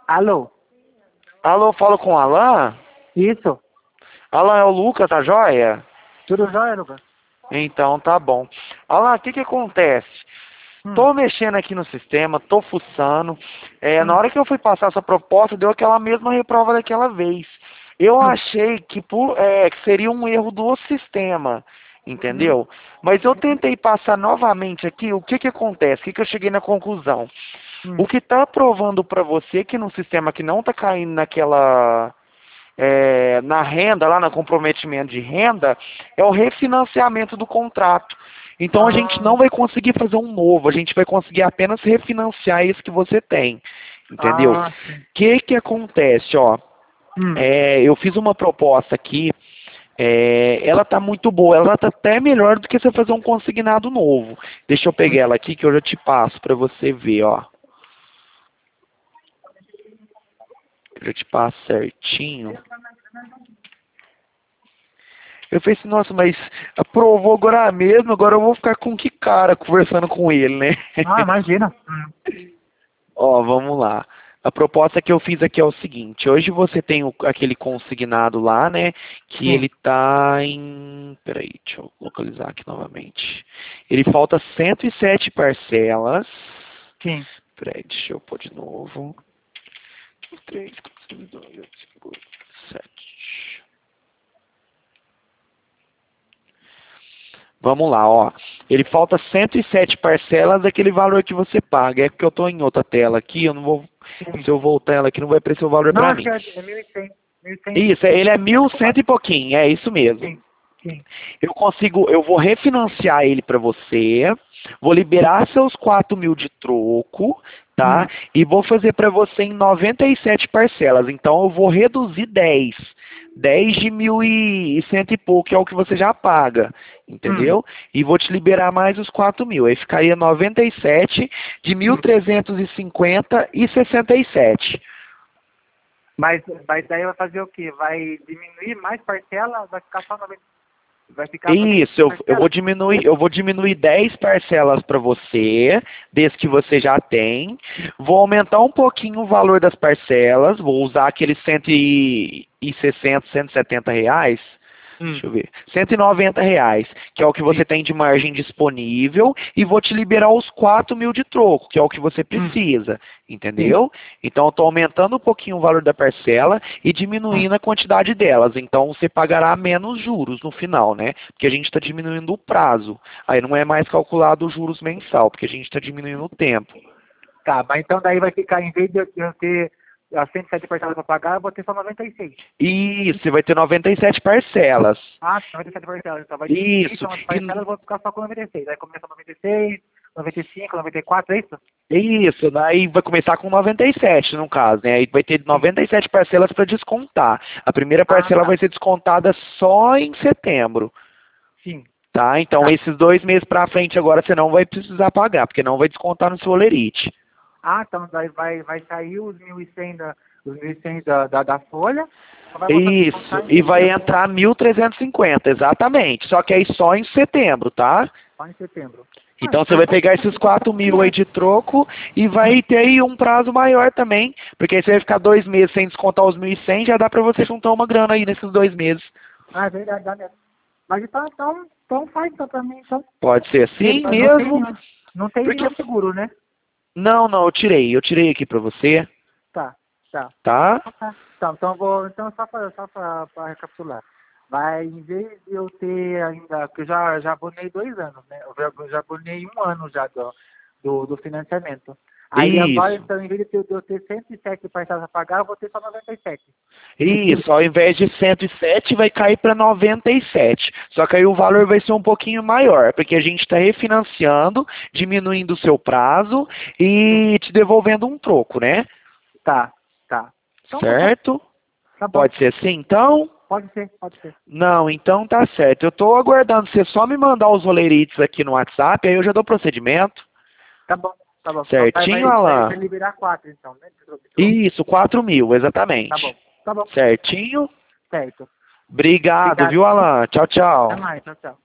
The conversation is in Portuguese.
Alô? Alô, falo com o Alan? Isso? Alan, é o Lucas, tá joia? Tudo jóia, Lucas? Então, tá bom. Alan, o que que acontece? Hum, Tô mexendo aqui no sistema, tô fuçando. Na hum, hora que eu fui passar essa proposta, deu aquela mesma reprova daquela vez. Eu hum, achei que seria um erro do sistema, hum, entendeu? Mas eu tentei passar novamente aqui, o que que acontece? O que que eu cheguei na conclusão? O hum. que está provando para você que no sistema que não está caindo na renda, lá no comprometimento de renda, é o refinanciamento do contrato. Então a gente Ah, não vai conseguir fazer um novo, a gente vai conseguir apenas refinanciar esse que você tem. Entendeu? O sim. que acontece, ó? Hum, Eu fiz uma proposta aqui, ela tá muito boa, ela tá até melhor do que você fazer um consignado novo. Deixa eu pegar hum. ela aqui que eu já te passo para você ver, ó. Eu já te passo certinho. Eu falei assim, nossa, mas aprovou agora mesmo, agora eu vou ficar com que cara conversando com ele, né? Ah, imagina. Ó, vamos lá. A proposta que eu fiz aqui é o seguinte, hoje você tem aquele consignado lá, né, que Sim, ele tá em... Peraí, deixa eu localizar aqui novamente. Ele falta 107 parcelas. sim. Peraí, deixa eu pôr de novo. 3, 4, 2, 5, 7. Vamos lá, ó. Ele falta 107 parcelas daquele valor que você paga. É porque eu estou em outra tela aqui, eu não vou. Sim. Se eu voltar ela aqui, não vai aparecer o valor Não, para acho que mim. é 1.100. 1.100, Isso, ele é 1.100 1.104. e pouquinho, é isso mesmo. Sim, sim, Eu vou refinanciar ele para você, vou sim. liberar seus 4.000 de troco, tá? Hum, E vou fazer para você em 97 parcelas. Então eu vou reduzir 10. 10 de 1.100 e pouco, que é o que você já paga, hum, entendeu? E vou te liberar mais os 4.000. Aí ficaria 97 de mil hum. trezentos e cinquenta e 67. Mas daí vai fazer o quê? Vai diminuir mais parcela? Vai ficar só 90, vai ficar 90 Isso, parcelas? eu vou diminuir 10 parcelas para você, desde que você já tem. Vou aumentar um pouquinho o valor das parcelas, vou usar aqueles 160, R$ 170. Hum, Deixa eu ver. R$ 190, que é o que você sim. tem de margem disponível, e vou te liberar os 4.000 de troco, que é o que você Hum, precisa, sim. entendeu? Então eu estou aumentando um pouquinho o valor da parcela e Hum. diminuindo a quantidade delas. Então você pagará menos juros no final, né? Porque a gente está diminuindo o prazo. Aí não é mais calculado os juros mensal, porque a gente está diminuindo o tempo. Tá, mas então daí vai ficar, em vez de eu ter as 107 parcelas para pagar, eu vou ter só 96. Isso, você vai ter 97 parcelas. Ah, 97 parcelas. Então vai diminuir, Isso. então as parcelas eu vou ficar só com 96. Aí começa 96, 95, 94, é isso? Isso, daí vai começar com 97 no caso, né? Aí vai ter Sim. 97 parcelas para descontar. A primeira Ah, parcela tá. vai ser descontada só em setembro, Sim. tá? Então Tá. esses 2 meses para frente agora você não vai precisar pagar, porque não vai descontar no seu olerite. Ah, então daí vai sair os 1.100 da folha, só vai voltar a Isso, descontar em e vai setembro. entrar 1.350, exatamente. Só que aí só em setembro, tá? Só em setembro. Ah, Então você então vai tá, pegar tá, esses tá 4.000 aí melhor. de troco e Hum. vai ter aí um prazo maior também, porque aí você vai ficar 2 meses sem descontar os 1.100, já dá para você juntar uma grana aí nesses 2 meses. Ah, é verdade, dá mesmo. Mas então faz então pra mim, então. Pode ser assim Não tem mesmo, nenhum, não tem porque... nenhum seguro, né? Não, eu tirei aqui pra você, Tá, tá. tá? Tá. Então eu vou, então só para recapitular. Vai, em vez de eu ter ainda, que eu já abonei 2 anos, né? Eu já abonei 1 ano já do financiamento. Aí agora, Isso, então, em vez de eu ter 107 parcelas a pagar, eu vou ter só 97. isso, ao invés de 107 vai cair para 97. Só que aí o valor vai ser um pouquinho maior, porque a gente está refinanciando, diminuindo o seu prazo Sim. e te devolvendo um troco, né? Tá, tá. Então tá bom, Certo? tá bom. Pode ser assim, então? Pode ser, pode ser. Não, então tá certo. Eu tô aguardando você só me mandar os rolerites aqui no WhatsApp, aí eu já dou procedimento. Tá bom, tá bom. Então Certinho, vai Alan? liberar 4 então, né? De troco. Isso, 4.000, Tá exatamente. bom, tá bom. Certinho? Certo. Obrigado, Obrigado. viu, Alan? Tchau, Até tchau. mais, tchau, tchau.